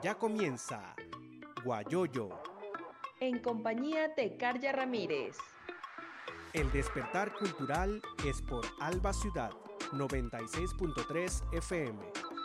Ya comienza Guayoyo, en compañía de Carya Ramírez. el despertar cultural es por Alba Ciudad 96.3 FM.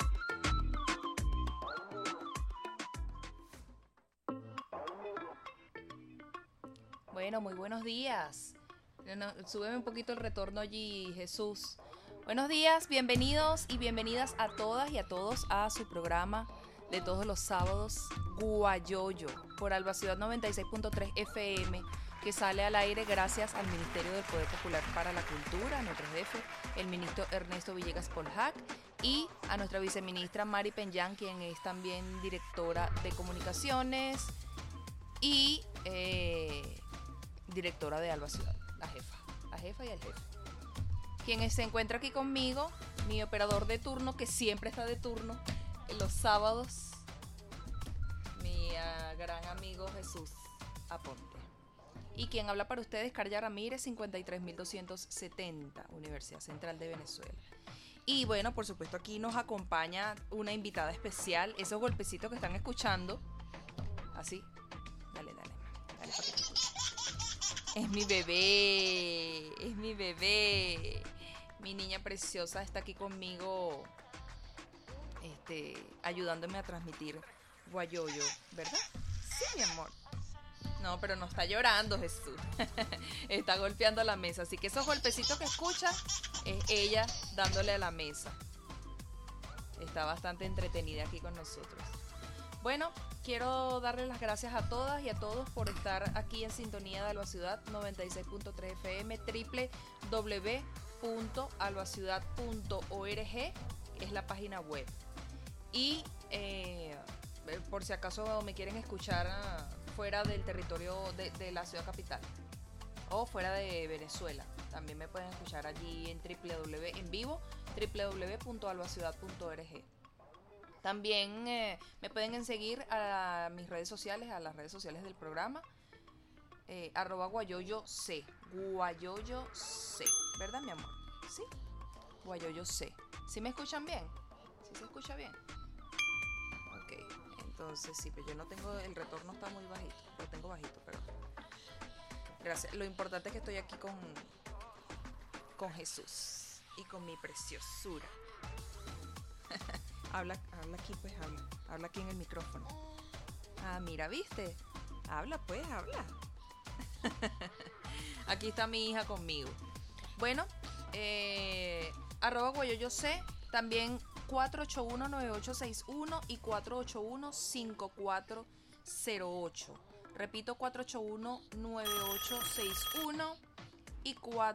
Bueno, muy buenos días. Súbeme un poquito el retorno allí, Jesús. Buenos días, bienvenidos y bienvenidas a todas y a todos a su programa de todos los sábados, Guayoyo, por Alba Ciudad 96.3 FM, que sale al aire gracias al Ministerio del Poder Popular para la Cultura, nuestro jefe, el ministro Ernesto Villegas Polhac, y a nuestra viceministra Mari Penyán, quien es también directora de comunicaciones y directora de Alba Ciudad, la jefa y el jefe. Quien se encuentra aquí conmigo, mi operador de turno, que siempre está de turno en los sábados, mi gran amigo Jesús Aponte. Y quien habla para ustedes, Carya Ramírez, 53.270, Universidad Central de Venezuela. Y bueno, por supuesto aquí nos acompaña una invitada especial, esos golpecitos que están escuchando, así, dale para que te escuche. Es mi bebé, mi niña preciosa está aquí conmigo, ayudándome a transmitir Guayoyo, ¿verdad? Sí, mi amor. No, pero no está llorando, Jesús. Está golpeando la mesa, así que esos golpecitos que escucha es ella dándole a la mesa. Está bastante entretenida aquí con nosotros. Bueno, quiero darle las gracias a todas y a todos por estar aquí en sintonía de Alba Ciudad 96.3 FM, www.albaciudad.org es la página web. Y por si acaso me quieren escuchar fuera del territorio de la ciudad capital o fuera de Venezuela, también me pueden escuchar allí en en vivo, www.albaciudad.org. También me pueden seguir a mis redes sociales, a las redes sociales del programa, @guayoyoc, ¿verdad, mi amor? Sí, guayoyoc. ¿Sí me escuchan bien? ¿Sí se escucha bien? Ok, entonces sí, pero yo no tengo, el retorno está muy bajito, lo tengo bajito, pero gracias. Lo importante es que estoy aquí con Jesús y con mi preciosura. Habla aquí, pues, habla aquí en el micrófono. Ah, mira, ¿viste? Habla, pues, habla. Aquí está mi hija conmigo. Bueno, @guayoyoc, también 481-9861 y 481-5408. Repito, 481-9861 y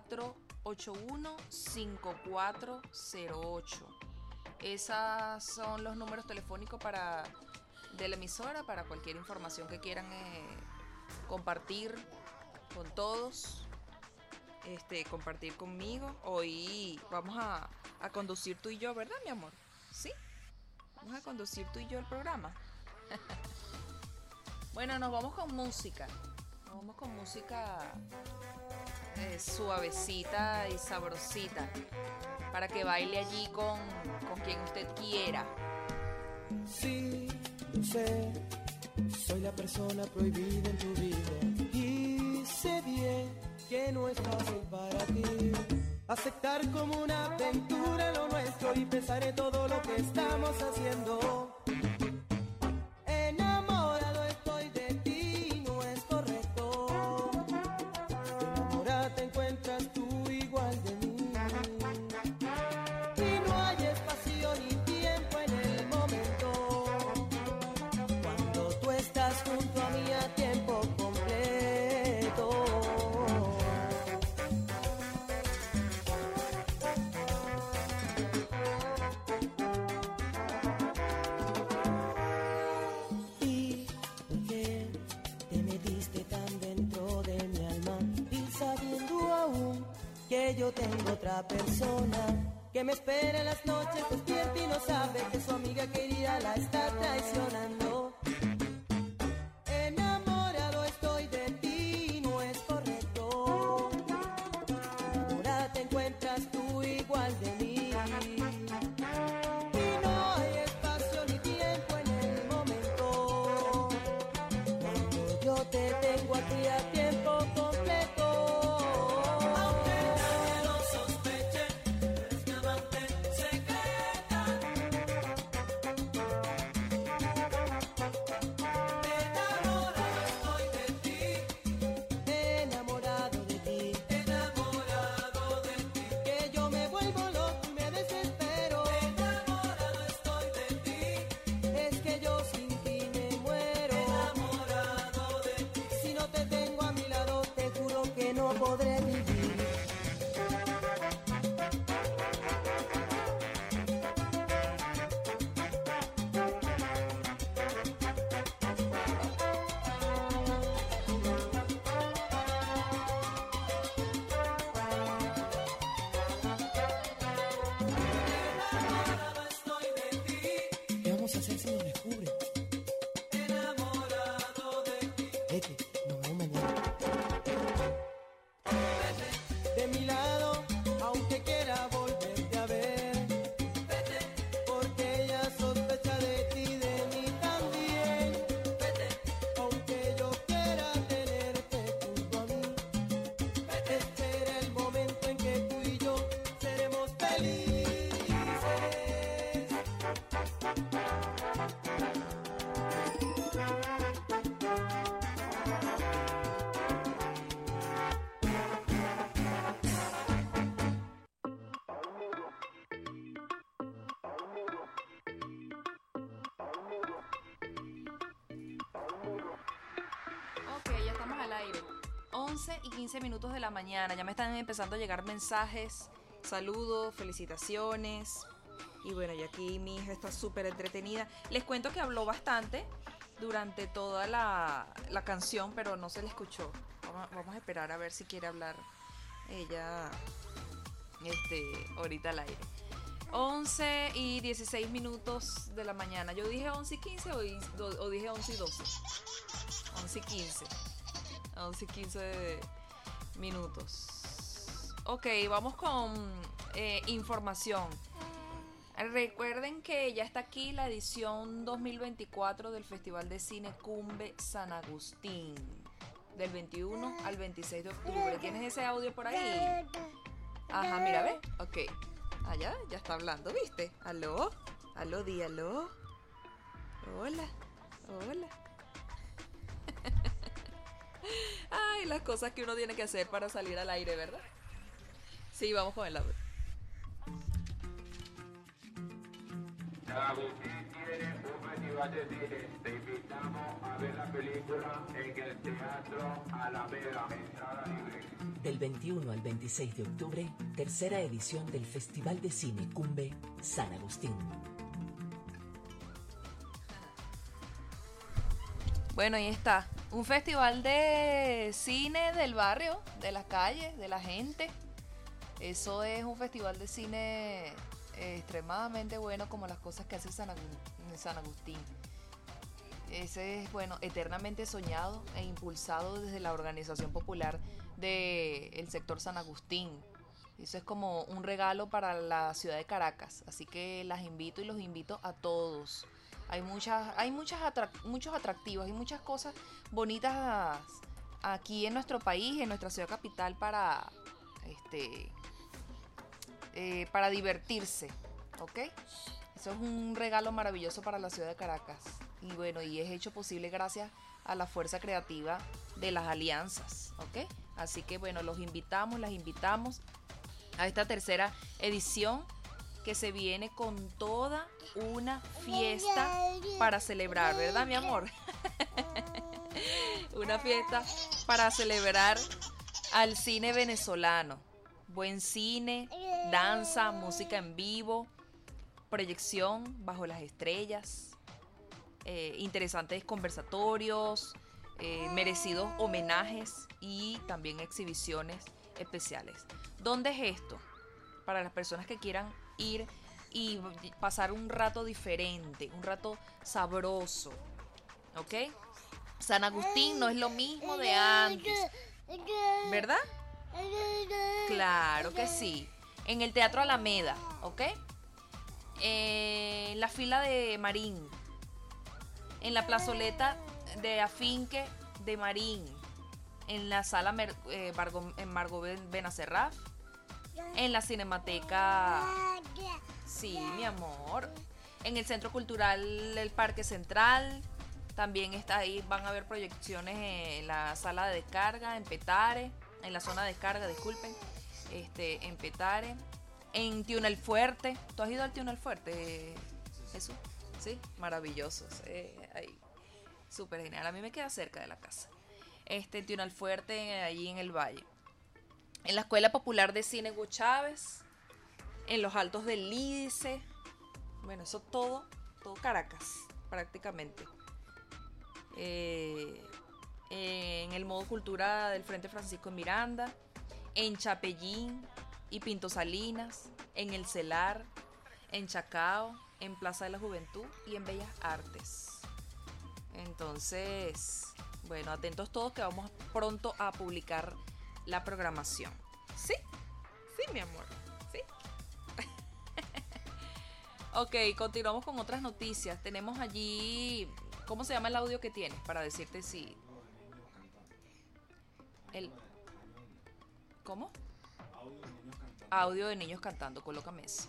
481-5408. Esos son los números telefónicos de la emisora para cualquier información que quieran compartir con todos, compartir conmigo. Hoy vamos a conducir tú y yo, ¿verdad, mi amor? ¿Sí? Vamos a conducir tú y yo el programa. Bueno, nos vamos con música. Nos vamos con música suavecita y sabrosita, para que baile allí con quien usted quiera. Sí, lo sé, soy la persona prohibida en tu vida y sé bien que no es fácil para ti aceptar como una aventura lo nuestro y pensar en todo lo que estamos haciendo. Enamorado estoy de ti, no es correcto. Enamorada te encuentras tú igual de mí. Y no hay espacio ni tiempo en el momento. Cuando tú estás junto a mí a tiempo completo. ¿Y por qué te metiste tan dentro de mi alma? Y sabiendo aún que yo tengo otra persona que me espera en las noches despierta y no sabe que su amiga querida la está traicionando. Enamorado estoy de ti, no es correcto. Enamorada te encuentras tú igual de mí. Y no hay espacio ni tiempo en el momento. aire. 11:15 de la mañana. Ya me están empezando a llegar mensajes, saludos, felicitaciones. Y bueno, y aquí mi hija está súper entretenida. Les cuento que habló bastante durante toda la canción, pero no se le escuchó. Vamos a esperar a ver si quiere hablar ella ahorita al aire. 11:16 de la mañana. Yo dije 11:15 o dije 11:12. 11:15. 11:15 minutos. Ok, vamos con información. Recuerden que ya está aquí la edición 2024 del Festival de Cine Cumbe San Agustín, del 21 al 26 de octubre. ¿Tienes ese audio por ahí? Ajá, mira, ve. Ok. Allá, ya está hablando, ¿viste? ¿Aló? ¿Aló, di aló? Hola, hola. Ay, las cosas que uno tiene que hacer para salir al aire, ¿verdad? Sí, vamos con el audio. San Agustín tiene un festival de cine. Te invitamos a ver la película en el Teatro Alameda, entrada libre. Del 21 al 26 de octubre, tercera edición del Festival de Cine Cumbe San Agustín. Bueno, ahí está. Un festival de cine del barrio, de las calles, de la gente. Eso es un festival de cine extremadamente bueno, como las cosas que hace San Agustín. Ese es, bueno, eternamente soñado e impulsado desde la organización popular del sector San Agustín. Eso es como un regalo para la ciudad de Caracas. Así que las invito y los invito a todos. Hay muchos atractivos, hay muchas cosas bonitas aquí en nuestro país, en nuestra ciudad capital para divertirse, ¿ok? Eso es un regalo maravilloso para la ciudad de Caracas. Y bueno, y es hecho posible gracias a la fuerza creativa de las alianzas, ¿ok? Así que bueno, las invitamos a esta tercera edición que se viene con toda una fiesta para celebrar, ¿verdad, mi amor? Una fiesta para celebrar al cine venezolano. Buen cine, danza, música en vivo, proyección bajo las estrellas, interesantes conversatorios, merecidos homenajes y también exhibiciones especiales. ¿Dónde es esto? Para las personas que quieran ir y pasar un rato diferente, un rato sabroso, ¿ok? San Agustín no es lo mismo de antes, ¿verdad? Claro que sí. En el Teatro Alameda, ¿ok? En la fila de Marín, en la plazoleta de Afinque de Marín, en la sala Margot Benacerraf, en la Cinemateca, sí, mi amor, en el Centro Cultural del Parque Central, también está ahí, van a haber proyecciones en la sala de descarga, en Petare, en la zona de descarga, disculpen, en Petare, en Tiunel Fuerte. ¿Tú has ido al Tiunel Fuerte, Jesús? Sí, maravilloso, ahí, súper genial, a mí me queda cerca de la casa. Tiunel Fuerte, allí en el Valle. En la Escuela Popular de Cine Hugo Chávez, en los Altos del Lídice, bueno, eso todo Caracas, prácticamente. En el Modo Cultura del Frente Francisco en Miranda, en Chapellín y Pinto Salinas, en El Celar, en Chacao, en Plaza de la Juventud y en Bellas Artes. Entonces, bueno, atentos todos que vamos pronto a publicar la programación. ¿Sí? Sí, mi amor. ¿Sí? Ok, continuamos con otras noticias. Tenemos allí... ¿Cómo se llama el audio que tienes? Para decirte si... ¿Cómo? Audio de niños cantando. Colócame eso.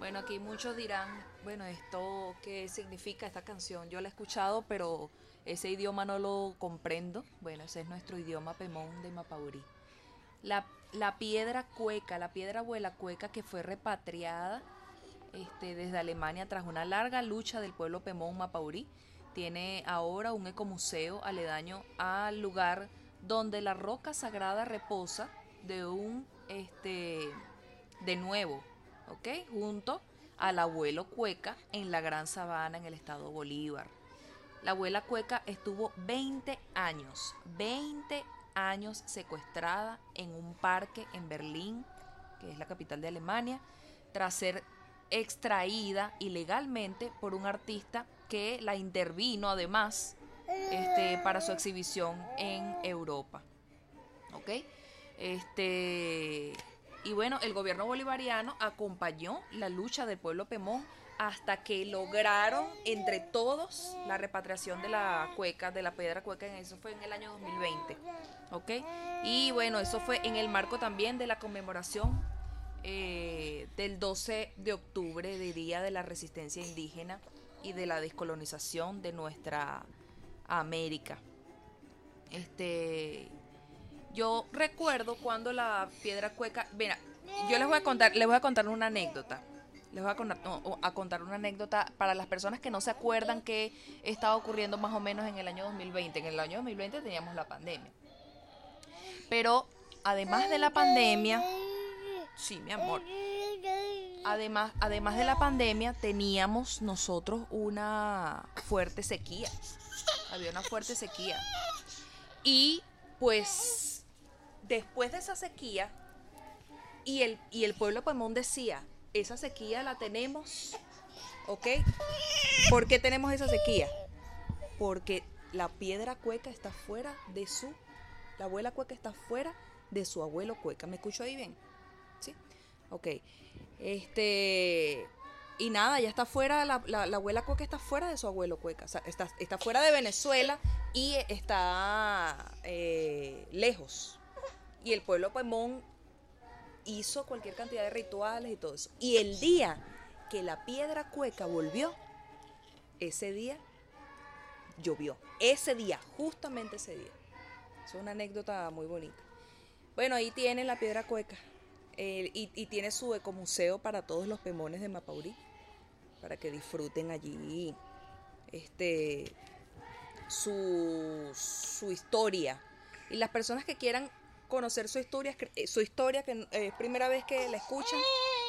Bueno, aquí muchos dirán, bueno, ¿esto qué significa esta canción? Yo la he escuchado, pero ese idioma no lo comprendo. Bueno, ese es nuestro idioma Pemón de Mapaurí. La piedra cueca, la piedra abuela cueca que fue repatriada desde Alemania tras una larga lucha del pueblo Pemón Mapaurí, tiene ahora un ecomuseo aledaño al lugar donde la roca sagrada reposa de nuevo, ¿ok? Junto al abuelo cueca en la Gran Sabana en el estado Bolívar. La abuela cueca estuvo 20 años secuestrada en un parque en Berlín, que es la capital de Alemania, tras ser extraída ilegalmente por un artista que la intervino además para su exhibición en Europa. ¿Ok? Y bueno, el gobierno bolivariano acompañó la lucha del pueblo Pemón hasta que lograron entre todos la repatriación de la cueca, de la piedra cueca. Eso fue en el año 2020, ¿ok? Y bueno, eso fue en el marco también de la conmemoración del 12 de octubre, de Día de la Resistencia Indígena y de la descolonización de nuestra América. Yo recuerdo cuando la piedra cueca, mira, yo les voy a contar una anécdota. Les voy a contar una anécdota para las personas que no se acuerdan qué estaba ocurriendo más o menos en el año 2020. En el año 2020 teníamos la pandemia. Pero además de la pandemia, sí, mi amor. Además de la pandemia, teníamos nosotros una fuerte sequía. Había una fuerte sequía. Y pues, después de esa sequía, y el pueblo Pemón decía, esa sequía la tenemos, ¿ok? ¿Por qué tenemos esa sequía? Porque la piedra cueca está fuera de la abuela cueca está fuera de su abuelo cueca. ¿Me escucho ahí bien? ¿Sí? Ok. Y nada, ya está fuera, la abuela cueca está fuera de su abuelo cueca. O sea, está fuera de Venezuela y está lejos. Y el pueblo Pemón hizo cualquier cantidad de rituales y todo eso. Y el día que la piedra cueca volvió, ese día llovió. Ese día, justamente ese día. Es una anécdota muy bonita. Bueno, ahí tienen la piedra cueca. Y tiene su ecomuseo para todos los pemones de Mapaurí, para que disfruten allí su historia. Y las personas que quieran conocer su historia, que es primera vez que la escuchan,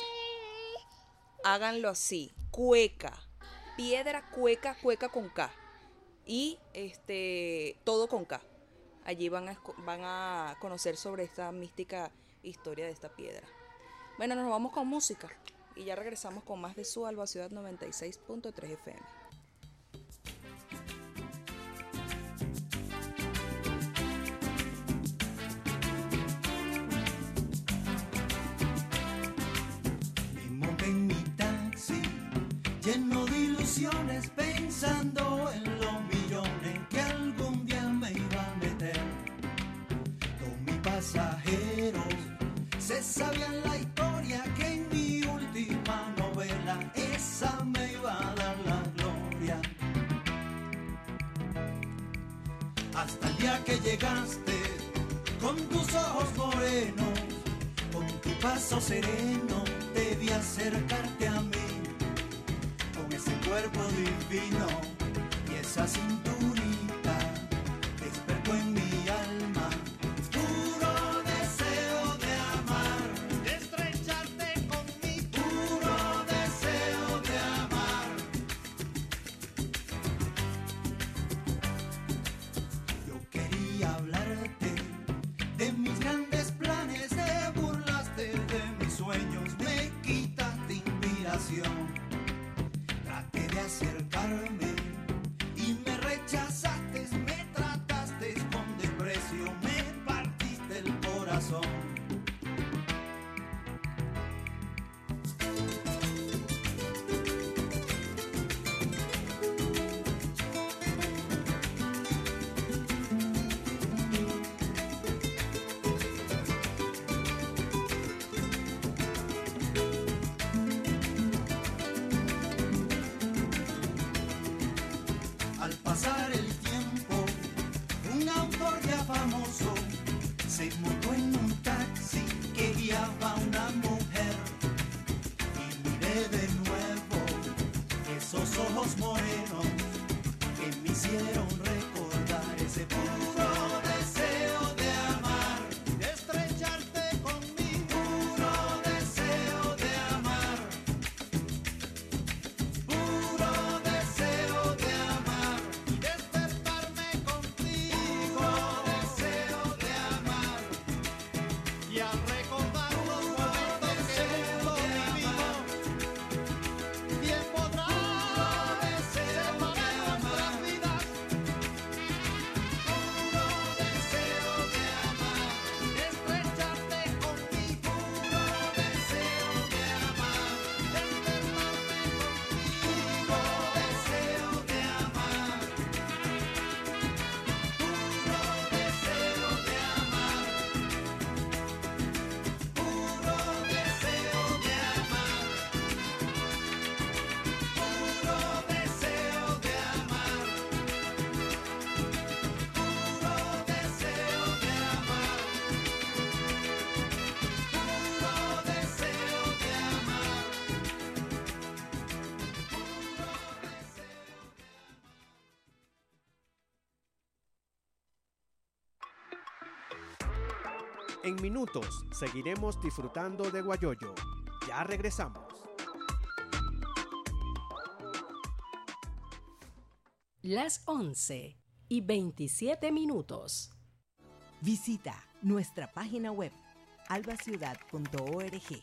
háganlo así: cueca, piedra cueca, cueca con K, y todo con K. Allí van a conocer sobre esta mística historia de esta piedra. Bueno, nos vamos con música y ya regresamos con más de su Alba Ciudad 96.3 FM. En mi taxi, lleno de ilusiones, pensando en los millones que algún día me iba a meter. Con mis pasajeros se sabían la historia, que en mi última novela esa me iba a dar la gloria. Hasta el día que llegaste con tus ojos morenos, con tu paso sereno, debí acercarte a mí, con ese cuerpo divino y esa cinturita, despertó en mi alma puro deseo de amar, de estrecharte conmigo, puro deseo de amar. Yo quería hablarte de mis grandes planes, te burlaste de mis sueños, me quitaste inspiración. Traté de acercarme y me rechazaste. Al pasar el tiempo, un autor ya famoso se montó en un taxi que guiaba a una mujer y miré de nuevo esos ojos morenos que me hicieron recordar ese puro deseo de amar, de estrecharte conmigo, puro deseo de amar, puro deseo de amar, y despertarme contigo, deseo de amar, y al recordar los momentos que juntos vivimos, bien podrá separar nuestras vidas. Puro deseo de amar, de estrecharte conmigo, puro deseo de amar, despertarme contigo, deseo de amar, puro deseo de amar, puro deseo de amar, puro deseo de amar, puro deseo de amar, puro deseo de amar, En minutos seguiremos disfrutando de Guayoyo. Ya regresamos. Las 11:27. Visita nuestra página web albaciudad.org.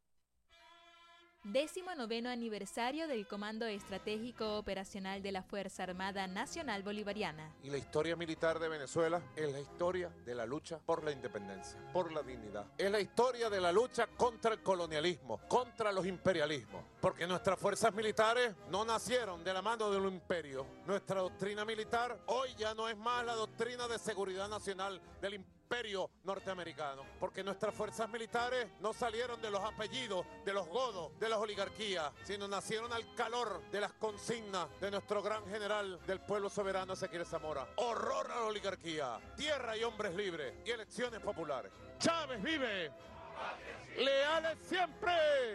19º aniversario del Comando Estratégico Operacional de la Fuerza Armada Nacional Bolivariana. Y la historia militar de Venezuela es la historia de la lucha por la independencia, por la dignidad. Es la historia de la lucha contra el colonialismo, contra los imperialismos. Porque nuestras fuerzas militares no nacieron de la mano de un imperio. Nuestra doctrina militar hoy ya no es más la doctrina de seguridad nacional del imperio norteamericano, porque nuestras fuerzas militares no salieron de los apellidos de los godos, de las oligarquías, sino nacieron al calor de las consignas de nuestro gran general del pueblo soberano, Ezequiel Zamora. Horror a la oligarquía, tierra y hombres libres y elecciones populares. Chávez vive, leales siempre.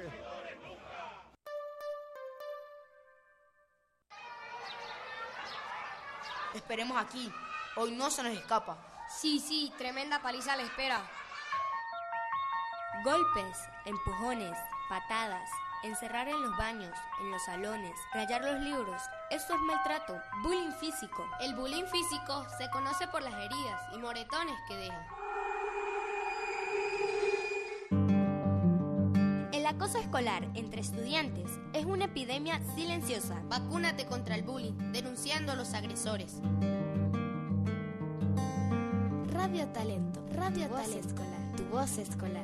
Esperemos aquí, hoy no se nos escapa. Sí, tremenda paliza le espera. Golpes, empujones, patadas, encerrar en los baños, en los salones, rayar los libros, eso es maltrato, bullying físico. El bullying físico se conoce por las heridas y moretones que deja. El acoso escolar entre estudiantes es una epidemia silenciosa. Vacúnate contra el bullying, denunciando a los agresores. Radio Talento, Radio Talento Escolar, tu voz escolar.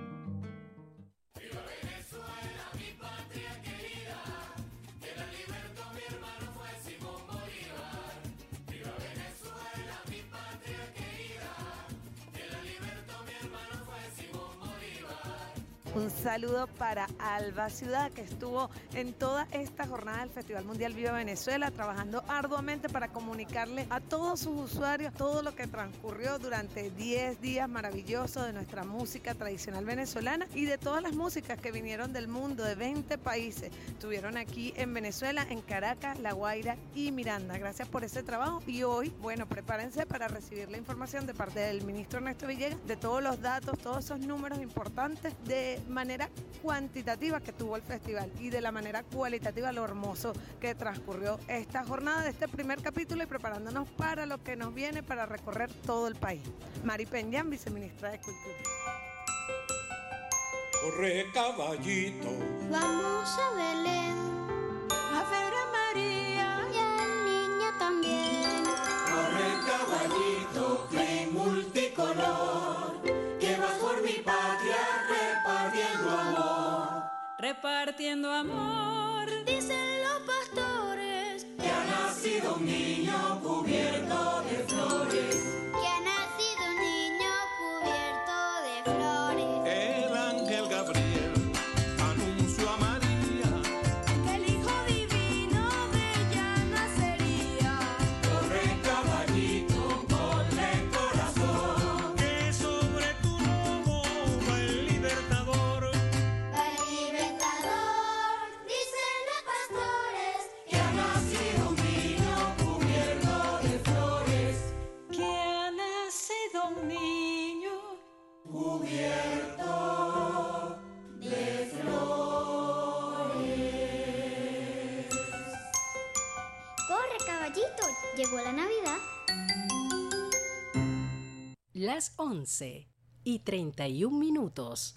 Un saludo para Alba Ciudad, que estuvo en toda esta jornada del Festival Mundial Viva Venezuela, trabajando arduamente para comunicarle a todos sus usuarios todo lo que transcurrió durante 10 días maravillosos de nuestra música tradicional venezolana y de todas las músicas que vinieron del mundo, de 20 países. Estuvieron aquí en Venezuela, en Caracas, La Guaira y Miranda. Gracias por ese trabajo y hoy, bueno, prepárense para recibir la información de parte del ministro Ernesto Villegas de todos los datos, todos esos números importantes de manera cuantitativa que tuvo el festival y de la manera cualitativa lo hermoso que transcurrió esta jornada de este primer capítulo y preparándonos para lo que nos viene para recorrer todo el país. Mari Peñán, viceministra de Cultura. Corre caballito, vamos a Belén, a ver a María y al niño también. Corre caballito, que multicolor, que vas por mi patria repartiendo amor, dicen los pastores, que ha nacido un niño cubierto de flores, que ha nacido un niño cubierto de flores. El ángel Gabriel anunció a María que llegó la Navidad. Las 11:31.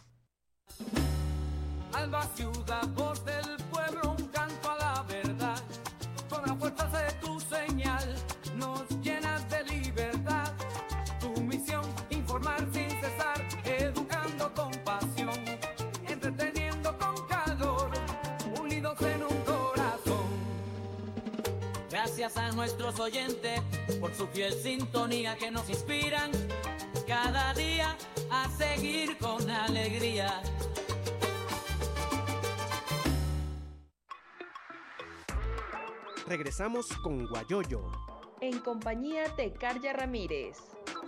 Alba Ciudad, voz del pueblo, un canto a la verdad. Con la fuerza de tu señal nos llenas de libertad. Tu misión, informar sin cesar, educando con pasión, entreteniendo con calor, unidos en un corazón. Gracias a nuestros oyentes por su fiel sintonía que nos inspiran cada día a seguir con alegría. Regresamos con Guayoyo, en compañía de Carya Ramírez.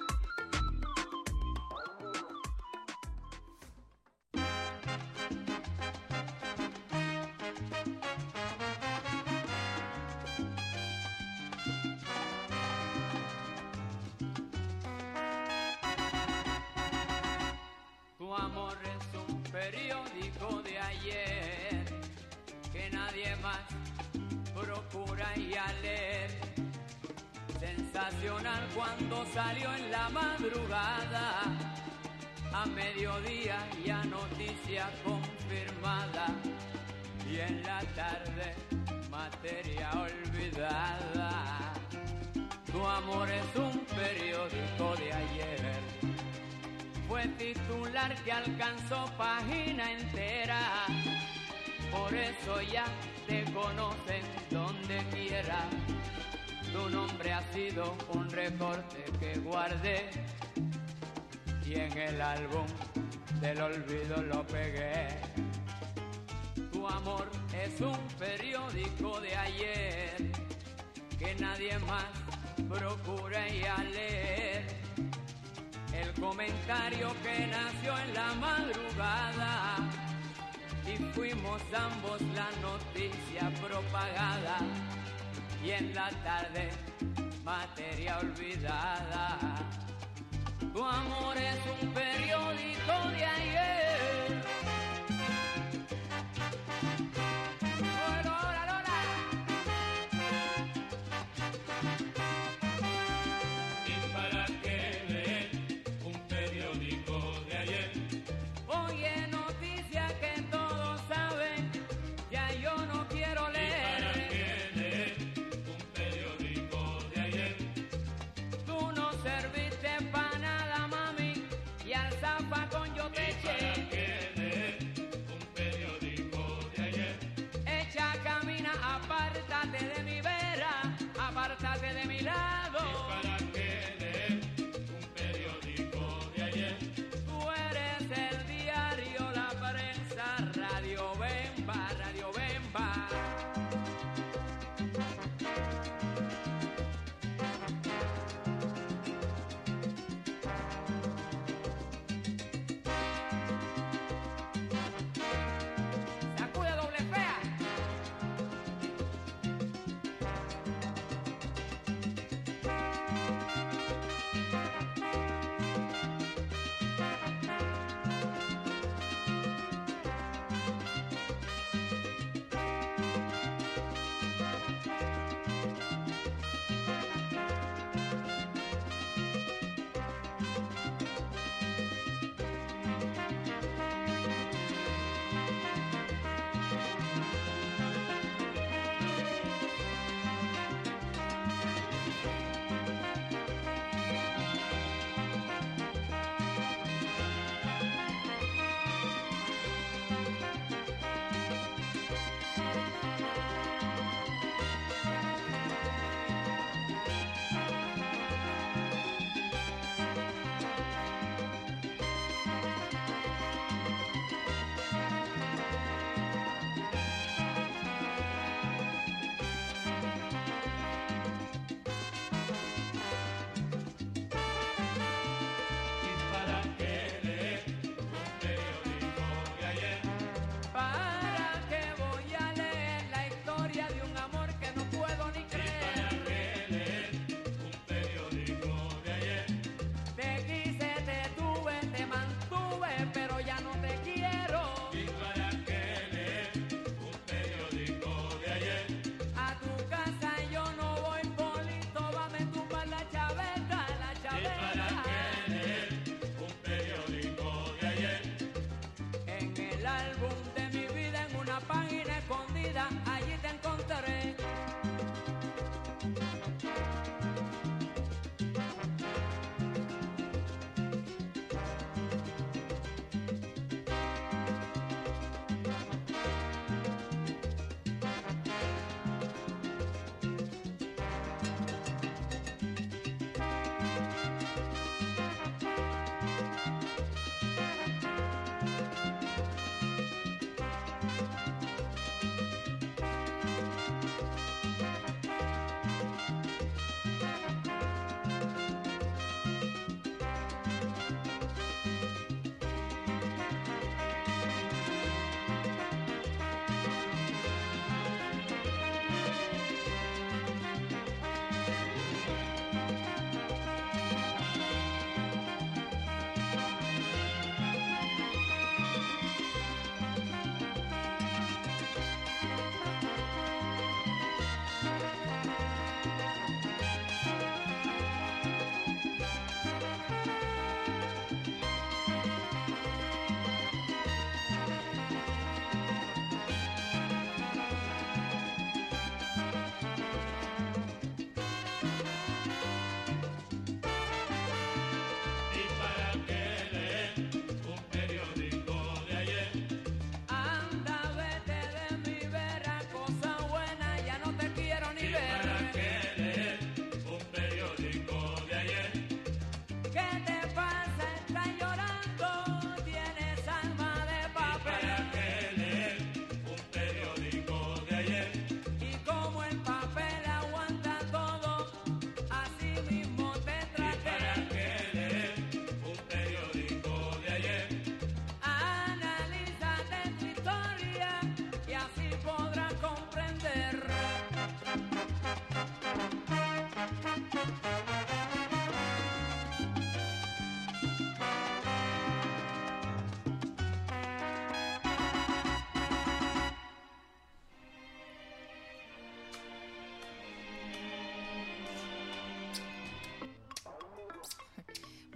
Tu amor es un periódico de ayer que nadie más procura y a leer. Sensacional cuando salió en la madrugada, a mediodía ya noticia confirmada, y en la tarde materia olvidada. Tu amor es un periódico de ayer, fue titular que alcanzó página entera, por eso ya te conocen donde quiera. Tu nombre ha sido un recorte que guardé y en el álbum del olvido lo pegué. Tu amor es un periódico de ayer que nadie más procura ir a leer. El comentario que nació en la madrugada y fuimos ambos la noticia propagada, y en la tarde materia olvidada. Tu amor es un periódico de ayer. ¡Lola, Lola! ¿Y para qué leer un periódico de ayer? Oye, noticia que todos saben, ya yo no quiero leer. ¿Y para qué leer un periódico de ayer? Tú no serviste para nada, mami, y al zafacón yo te eché.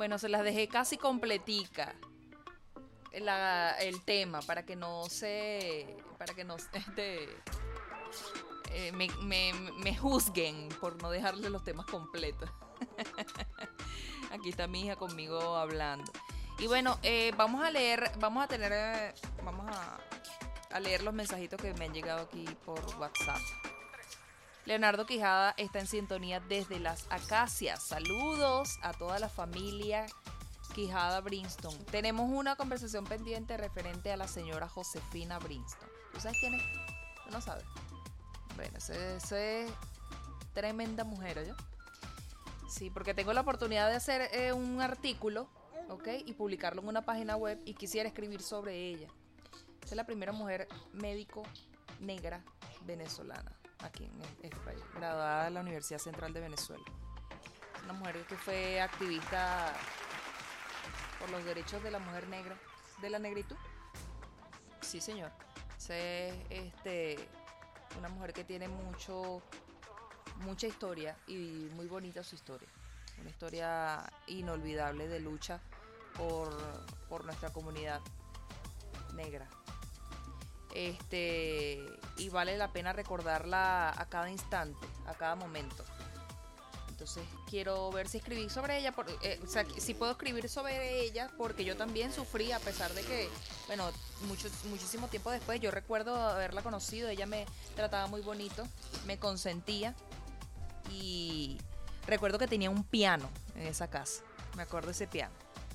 Bueno, se las dejé casi completica. El tema, para que no me juzguen por no dejarles los temas completos. Aquí está mi hija conmigo hablando. Y bueno, vamos a leer los mensajitos que me han llegado aquí por WhatsApp. Leonardo Quijada está en sintonía desde Las Acacias. Saludos a toda la familia Quijada Brinston. Tenemos una conversación pendiente referente a la señora Josefina Brinston. ¿Tú sabes quién es? ¿Tú no sabes? Bueno, esa es tremenda mujer, ¿oye? Sí, porque tengo la oportunidad de hacer un artículo, ¿ok? Y publicarlo en una página web y quisiera escribir sobre ella. Esa es la primera mujer médico negra venezolana aquí en este país, graduada de la Universidad Central de Venezuela. Es una mujer que fue activista por los derechos de la mujer negra, de la negritud. Sí, señor. Es una mujer que tiene mucha historia y muy bonita su historia. Una historia inolvidable de lucha por nuestra comunidad negra. Y vale la pena recordarla a cada instante, a cada momento. Entonces quiero ver si escribí sobre ella, si puedo escribir sobre ella, porque yo también sufrí, a pesar de que, bueno, muchísimo tiempo después, yo recuerdo haberla conocido, ella me trataba muy bonito, me consentía, y recuerdo que tenía un piano en esa casa, me acuerdo de ese piano.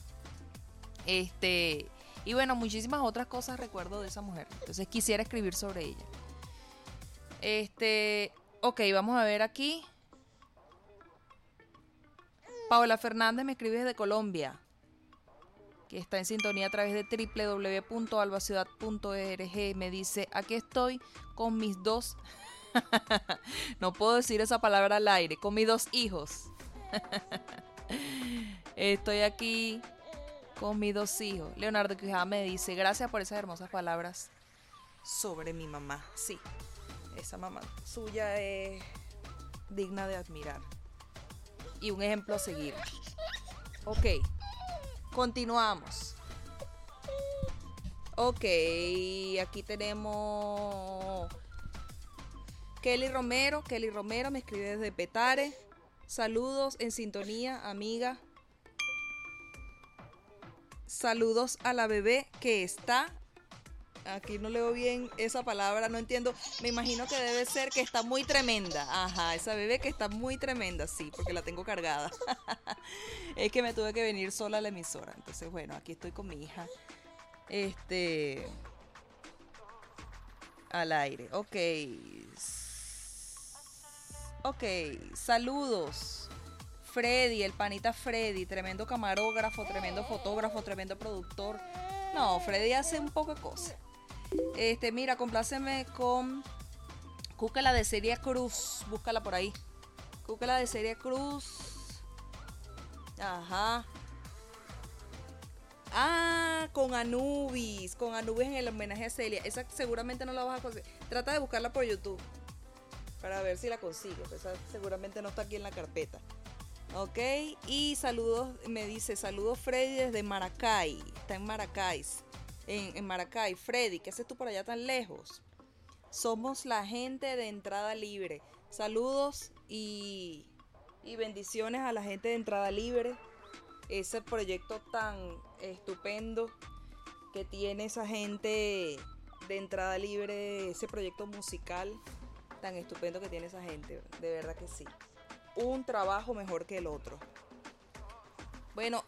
Y bueno, muchísimas otras cosas recuerdo de esa mujer, entonces quisiera escribir sobre ella. Ok, vamos a ver aquí. Paola Fernández me escribe desde Colombia, que está en sintonía a través de www.albaciudad.org. Me dice, aquí estoy con mis dos, no puedo decir esa palabra al aire, con mis dos hijos. Estoy aquí con mis dos hijos. Leonardo Quijada me dice, gracias por esas hermosas palabras sobre mi mamá. Sí, esa mamá suya es digna de admirar y un ejemplo a seguir. Ok, continuamos. Ok, aquí tenemos Kelly Romero me escribe desde Petare. Saludos en sintonía, amiga. Saludos a la bebé que está. Aquí no leo bien esa palabra, no entiendo. Me imagino que debe ser que está muy tremenda. Ajá, esa bebé que está muy tremenda, sí, porque la tengo cargada. Es que me tuve que venir sola a la emisora. Entonces, bueno, aquí estoy con mi hija. Al aire. Ok. Ok, saludos. Freddy, el panita Freddy, tremendo camarógrafo, tremendo fotógrafo, tremendo productor. No, Freddy hace un poco de cosas. Mira, compláceme con Cúcala de Celia Cruz. Búscala por ahí. Cúcala de Celia Cruz. Ajá. Ah, con Anubis. Con Anubis en el homenaje a Celia. Esa seguramente no la vas a conseguir. Trata de buscarla por YouTube para ver si la consigues. Esa seguramente no está aquí en la carpeta. Ok, y saludos, me dice, saludos Freddy desde Maracay. Está en Maracay. En Maracay. Freddy, ¿qué haces tú por allá tan lejos? Somos la gente de Entrada Libre. Saludos y bendiciones a la gente de Entrada Libre. Ese proyecto tan estupendo que tiene esa gente de Entrada Libre, ese proyecto musical tan estupendo que tiene esa gente, de verdad que sí. Un trabajo mejor que el otro. Bueno,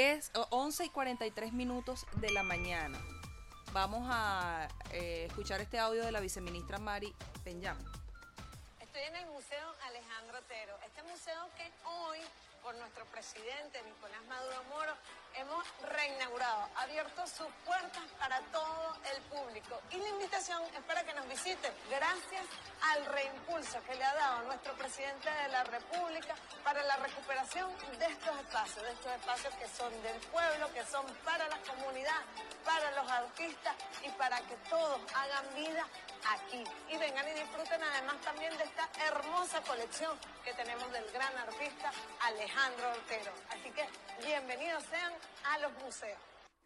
11:43 de la mañana. Vamos a escuchar este audio de la viceministra Mari Peña. Estoy en el Museo Alejandro Otero. Este museo que hoy, por nuestro presidente Nicolás Maduro Moro, hemos reinaugurado, abierto sus puertas para todo el público. Y la invitación es para que nos visiten. Gracias al reimpulso que le ha dado nuestro presidente de la República para la recuperación de estos espacios que son del pueblo, que son para la comunidad, para los artistas y para que todos hagan vida aquí. Y vengan y disfruten además también de esta hermosa colección que tenemos del gran artista Alejandro Otero. Así que bienvenidos sean a los museos.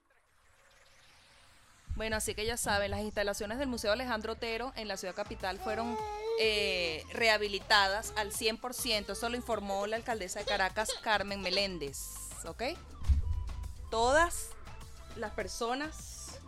Bueno, así que ya saben, las instalaciones del Museo Alejandro Otero en la ciudad capital fueron rehabilitadas al 100%. Eso lo informó la alcaldesa de Caracas, Carmen Meléndez. ¿Ok? Todas las personas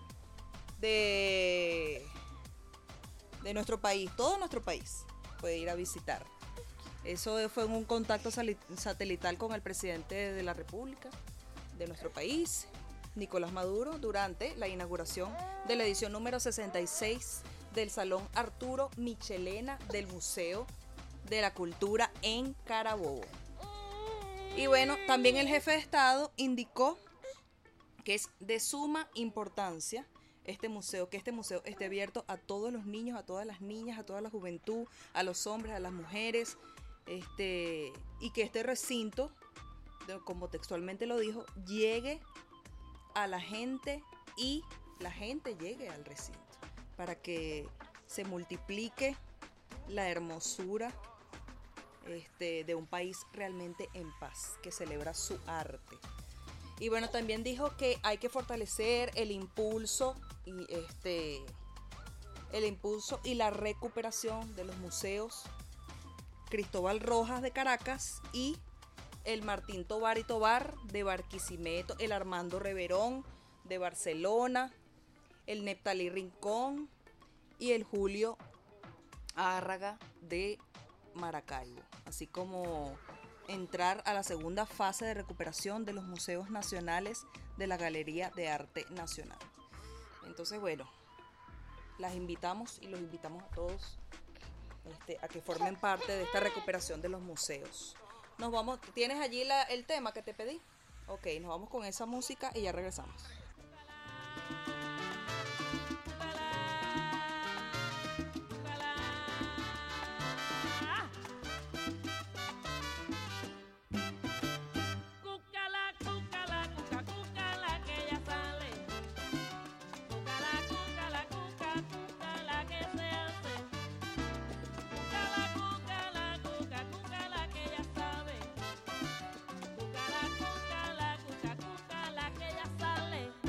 de nuestro país, todo nuestro país, puede ir a visitar. Eso fue en un contacto satelital con el presidente de la República, de nuestro país, Nicolás Maduro, durante la inauguración de la edición número 66 del Salón Arturo Michelena del Museo de la Cultura en Carabobo. Y bueno, también el jefe de Estado indicó que es de suma importancia que este museo esté abierto a todos los niños, a todas las niñas, a toda la juventud, a los hombres, a las mujeres, y que este recinto, como textualmente lo dijo, llegue a la gente y la gente llegue al recinto para que se multiplique la hermosura de un país realmente en paz, que celebra su arte. Y bueno, también dijo que hay que fortalecer el impulso y la recuperación de los museos Cristóbal Rojas de Caracas y el Martín Tovar y Tovar de Barquisimeto, el Armando Reverón de Barcelona, el Neptalí Rincón y el Julio Árraga de Maracaibo, así como entrar a la segunda fase de recuperación de los museos nacionales de la Galería de Arte Nacional. Entonces, bueno, las invitamos y los invitamos a todos a que formen parte de esta recuperación de los museos. Nos vamos, ¿tienes allí el tema que te pedí? Ok, nos vamos con esa música y ya regresamos. Sale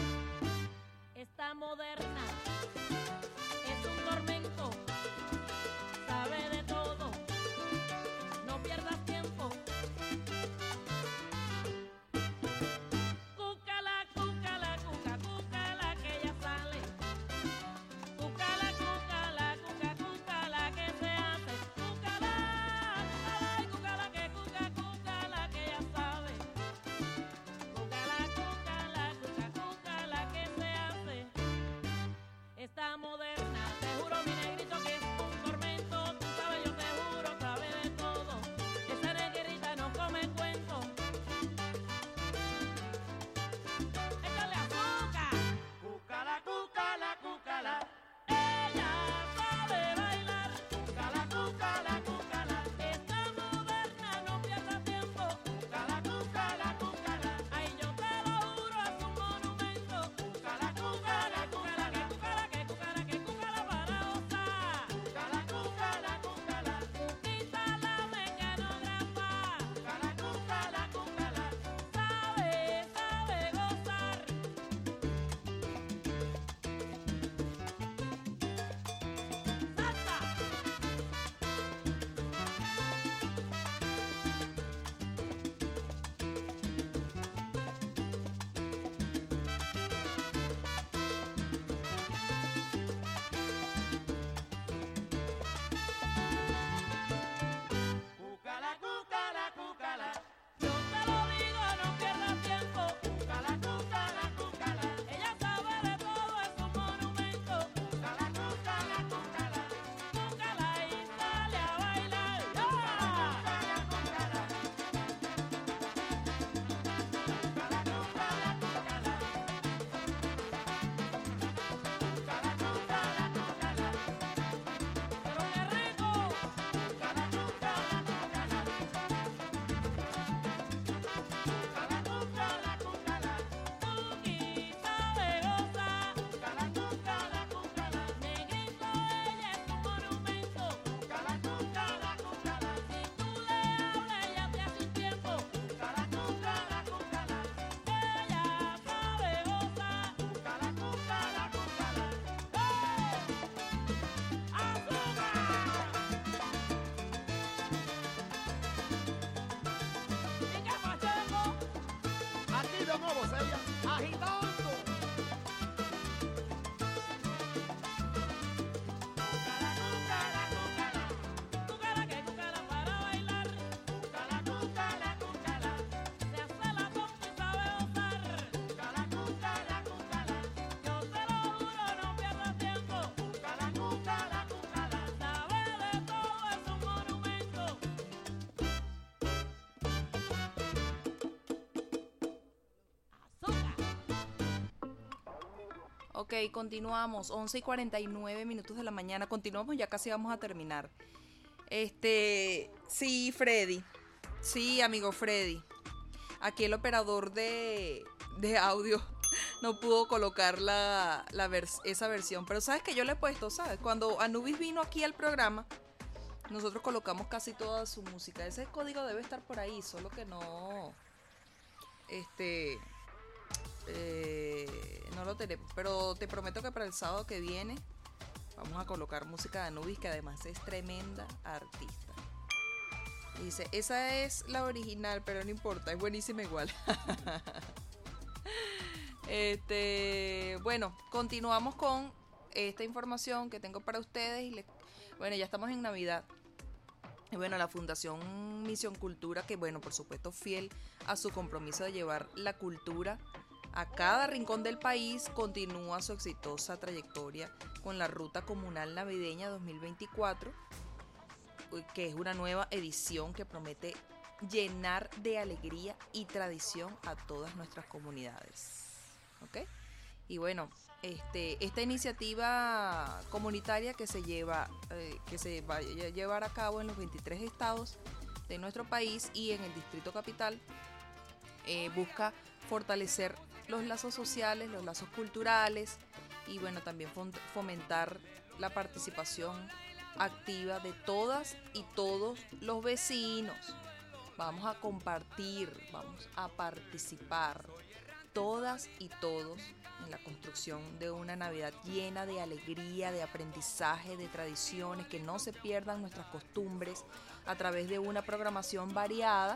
Ok, continuamos, 11:49 de la mañana, continuamos, ya casi vamos a terminar. Sí, Freddy, sí, amigo Freddy, aquí el operador de audio no pudo colocar esa versión, pero sabes que yo le he puesto, ¿sabes? Cuando Anubis vino aquí al programa, nosotros colocamos casi toda su música, ese código debe estar por ahí, solo que no, no lo tenemos, pero te prometo que para el sábado que viene vamos a colocar música de Anubis, que además es tremenda artista. Y dice, esa es la original, pero no importa, es buenísima igual. Bueno, continuamos con esta información que tengo para ustedes. Bueno, ya estamos en Navidad. Y bueno, la Fundación Misión Cultura, que bueno, por supuesto fiel a su compromiso de llevar la cultura a cada rincón del país, continúa su exitosa trayectoria con la Ruta Comunal Navideña 2024, que es una nueva edición que promete llenar de alegría y tradición a todas nuestras comunidades. ¿Ok? Y bueno, esta iniciativa comunitaria que se va a llevar a cabo en los 23 estados de nuestro país y en el Distrito Capital, busca fortalecer los lazos sociales, los lazos culturales y bueno, también fomentar la participación activa de todas y todos los vecinos. Vamos a compartir, vamos a participar todas y todos en la construcción de una Navidad llena de alegría, de aprendizaje, de tradiciones, que no se pierdan nuestras costumbres a través de una programación variada,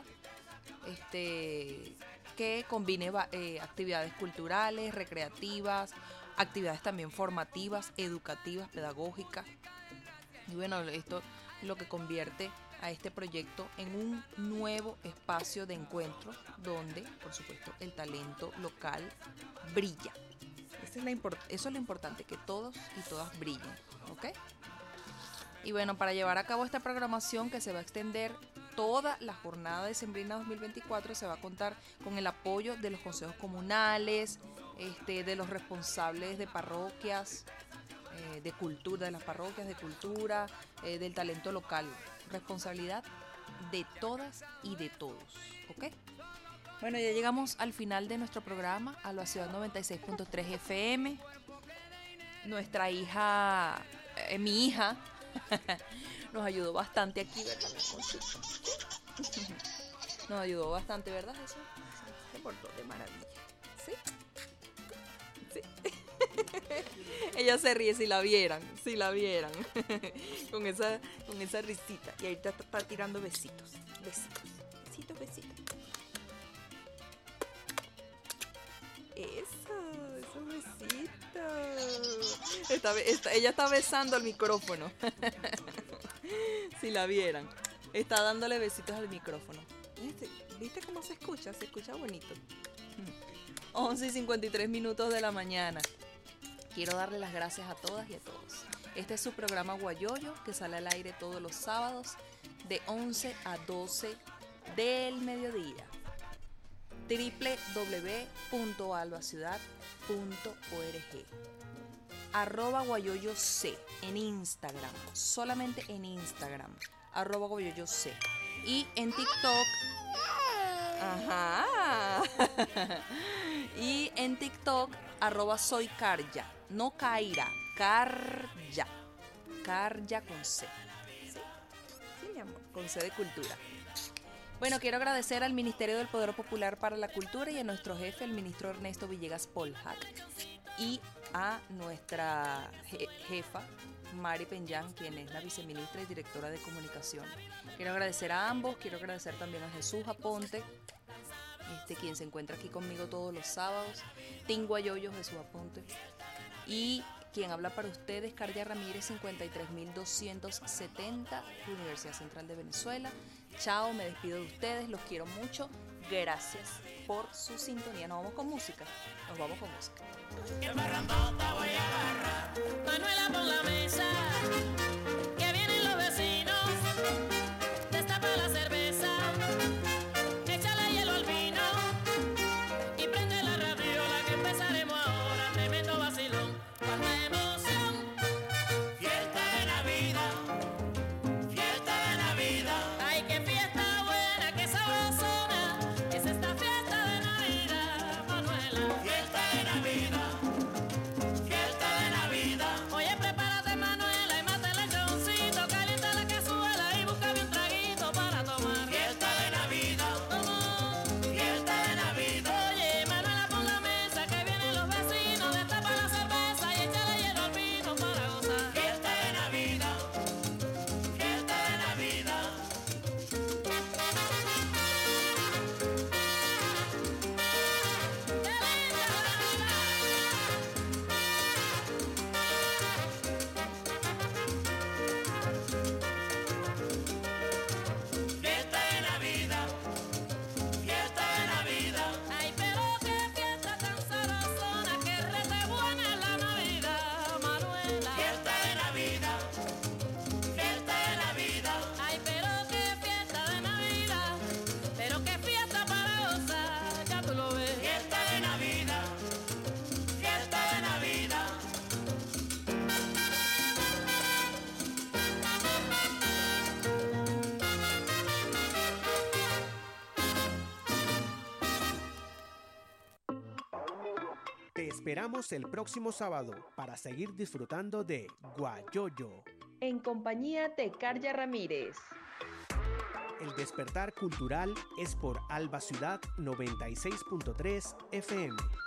que combine actividades culturales, recreativas, actividades también formativas, educativas, pedagógicas. Y bueno, esto es lo que convierte a este proyecto en un nuevo espacio de encuentro donde, por supuesto, el talento local brilla. Eso es lo importante, que todos y todas brillen, ¿ok? Y bueno, para llevar a cabo esta programación que se va a extender toda la jornada decembrina 2024, se va a contar con el apoyo de los consejos comunales, de los responsables de parroquias, de cultura, de las parroquias de cultura, del talento local. Responsabilidad de todas y de todos, ¿ok? Bueno, ya llegamos al final de nuestro programa, a la Ciudad 96.3 FM. Nuestra hija, mi hija, nos ayudó bastante aquí, ¿verdad? Nos ayudó bastante, ¿verdad, Jesús? Se portó de maravilla. ¿Sí? Sí. Ella se ríe, si la vieran. con esa risita. Y ahorita está tirando besitos. Besitos. Esos besitos. Ella está besando al micrófono. Si la vieran. Está dándole besitos al micrófono. ¿Viste cómo se escucha? Se escucha bonito. 11:53 de la mañana. Quiero darle las gracias a todas y a todos. Este es su programa Guayoyo, que sale al aire todos los sábados de 11 a 12 del mediodía. www.albaciudad.org @guayoyoc en Instagram, solamente en Instagram, @guayoyoc. Y en TikTok, y en TikTok, @soycarya, no Kaira, Carya con C. ¿Sí? Sí, mi amor, con C de cultura. Bueno, quiero agradecer al Ministerio del Poder Popular para la Cultura y a nuestro jefe, el ministro Ernesto Villegas Poljak, y a nuestra jefa, Mari Peñán, quien es la viceministra y directora de comunicación. Quiero agradecer a ambos, quiero agradecer también a Jesús Aponte, quien se encuentra aquí conmigo todos los sábados, Team Guayoyo, Jesús Aponte, y quien habla para ustedes, Carya Ramírez, 53270, Universidad Central de Venezuela. Chao, me despido de ustedes, los quiero mucho, gracias por su sintonía. Nos vamos con música. ¿Qué barrandota voy a agarrar? Manuela, pon la mesa, que vienen los vecinos. Destapa la cerveza, échale hielo al vino y prende la radiola, que empezaremos ahora, tremendo vacilón. Te esperamos el próximo sábado para seguir disfrutando de Guayoyo. En compañía de Carya Ramírez. El despertar cultural es por Alba Ciudad 96.3 FM.